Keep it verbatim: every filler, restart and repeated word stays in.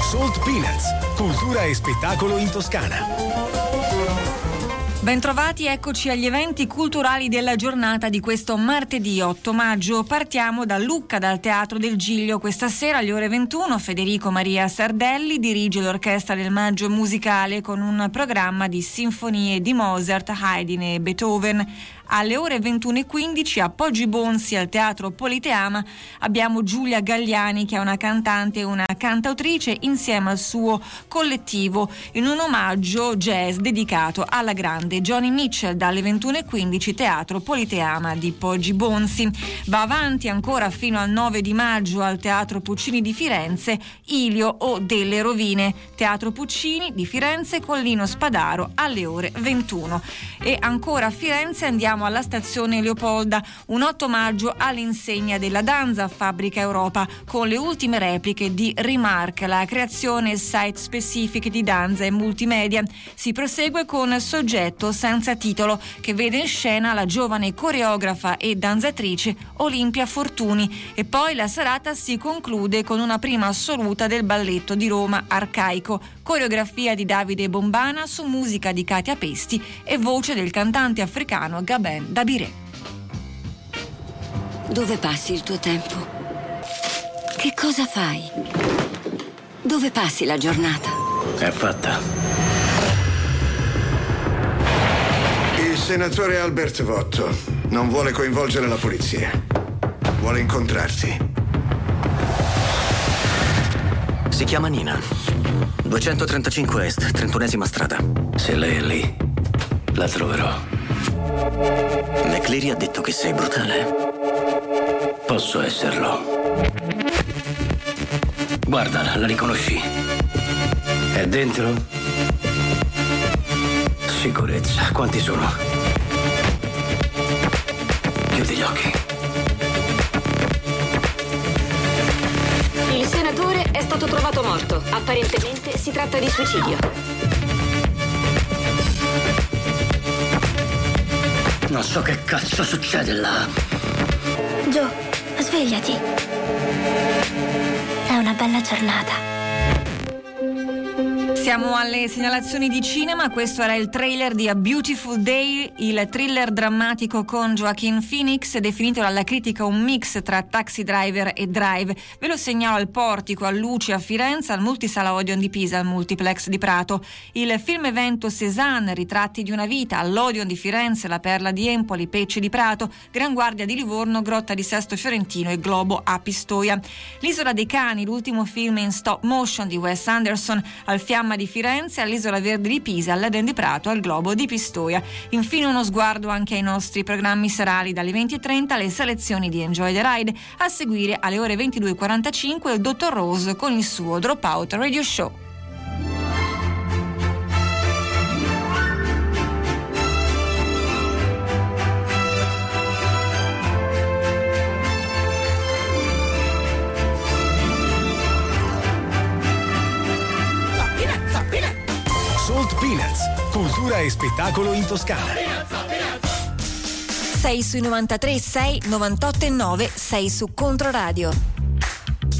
Salt Peanuts, cultura e spettacolo in Toscana. Bentrovati, eccoci agli eventi culturali della giornata di questo martedì otto maggio. Partiamo da Lucca, dal Teatro del Giglio. Questa sera alle ore ventuno Federico Maria Sardelli dirige l'Orchestra del Maggio Musicale con un programma di sinfonie di Mozart, Haydn e Beethoven. Alle ore ventuno e quindici a Poggi Bonzi al Teatro Politeama abbiamo Giulia Gagliani, che è una cantante e una cantautrice, insieme al suo collettivo, in un omaggio jazz dedicato alla grande Joni Mitchell. Dalle ventuno e quindici Teatro Politeama di Poggi Bonzi. Va avanti ancora fino al nove di maggio al Teatro Puccini di Firenze Ilio o delle Rovine. Teatro Puccini di Firenze con Lino Spadaro alle ore ventuno. E ancora a Firenze andiamo alla stazione Leopolda, un otto maggio all'insegna della Danza Fabbrica Europa con le ultime repliche di Remark, la creazione site specific di danza e multimedia. Si prosegue con Soggetto senza titolo, che vede in scena la giovane coreografa e danzatrice Olimpia Fortuni, e poi la serata si conclude con una prima assoluta del balletto di Roma Arcaico, coreografia di Davide Bombana su musica di Katia Pesti e voce del cantante africano Gaben Dabiré. Dove passi il tuo tempo? Che cosa fai? Dove passi la giornata? È fatta. Il senatore Albert Votto non vuole coinvolgere la polizia. Vuole incontrarti. Si chiama Nina. duecentotrentacinque Est, trentunesima strada. Se lei è lì, la troverò. McCleary ha detto che sei brutale. Posso esserlo. Guarda, la riconosci? È dentro? Sicurezza. Quanti sono? Chiudi gli occhi. Il senatore è stato trovato morto. Apparentemente si tratta di suicidio. Non so che cazzo succede là. Joe, svegliati. È una bella giornata. Siamo alle segnalazioni di cinema. Questo era il trailer di A Beautiful Day, il thriller drammatico con Joaquin Phoenix, definito dalla critica un mix tra Taxi Driver e Drive. Ve lo segnalo al Portico, a Luci a Firenze, al Multisala Odeon di Pisa, al Multiplex di Prato. Il film evento Cézanne, Ritratti di una vita, all'Odeon di Firenze, La Perla di Empoli, Pecce di Prato, Gran Guardia di Livorno, Grotta di Sesto Fiorentino e Globo a Pistoia. L'Isola dei Cani, l'ultimo film in stop motion di Wes Anderson, al Fiamma di Firenze, all'Isola Verde di Pisa, all'Eden di Prato, al Globo di Pistoia. Infine uno sguardo anche ai nostri programmi serali. Dalle venti e trenta le selezioni di Enjoy the Ride, a seguire alle ore ventidue e quarantacinque il dottor Rose con il suo Dropout Radio Show. Salt Peanuts, cultura e spettacolo in Toscana. sei sui novantatré sei, novantotto e nove, sei su Controradio.